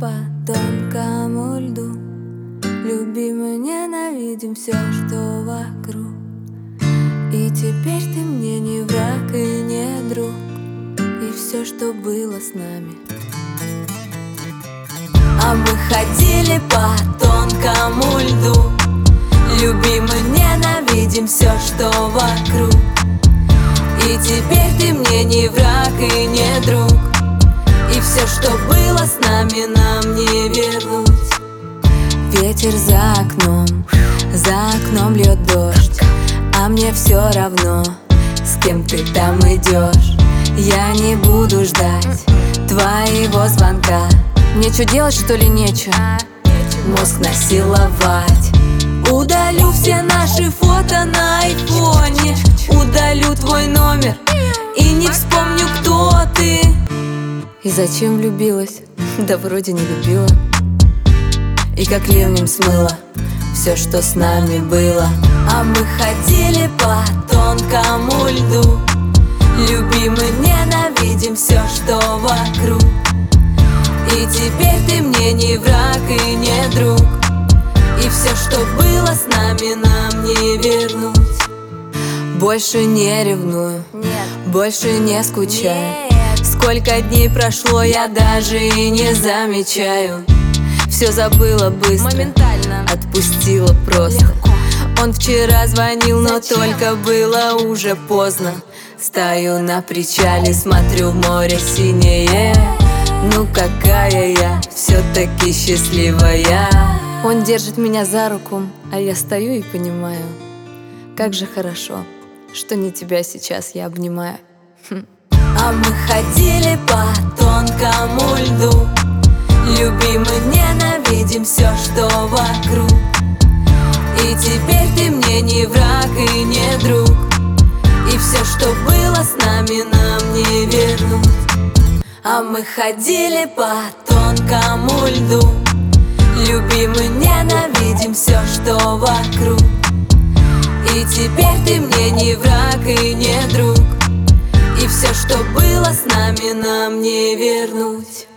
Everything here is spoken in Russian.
по тонкому льду. Любим и ненавидим все, что вокруг. И теперь ты мне не враг и не друг. И все, что было с нами. А мы ходили по тонкому льду. Любим и ненавидим все, что вокруг. И теперь ты мне не враг и не друг. И все, что было с нами, нам не вернуть. Ветер за окном льет дождь. А мне все равно, с кем ты там идешь. Я не буду ждать твоего звонка. Мне что делать, что ли, нечего? Мозг насиловать. Удалю все наши фото на айфоне. Удалю твой номер и не вспомню, кто ты. И зачем влюбилась? Да вроде не любила. И как ливнем смыло все, что с нами было. А мы ходили по тонкому льду. Любим и ненавидим все, что вокруг. И теперь ты мне не враг и не друг. И все, что было с нами, нам не вернуть. Больше не ревную, больше не скучаю. Сколько дней прошло, я даже и не замечаю. Все забыла быстро, моментально отпустила просто. Он вчера звонил, но только было уже поздно. Стою на причале, смотрю в море синее. Ну какая я все-таки счастливая. Он держит меня за руку, а я стою и понимаю, как же хорошо, что не тебя сейчас я обнимаю. А мы ходили по тонкому льду. Любим и ненавидим все, что вокруг. И теперь ты мне не враг и не друг. И все, что было с нами, нам не вернуть. А мы ходили по тонкому льду. Любим и ненавидим все, что вокруг. И теперь ты мне не враг и не друг. И все, что было с нами, нам не вернуть.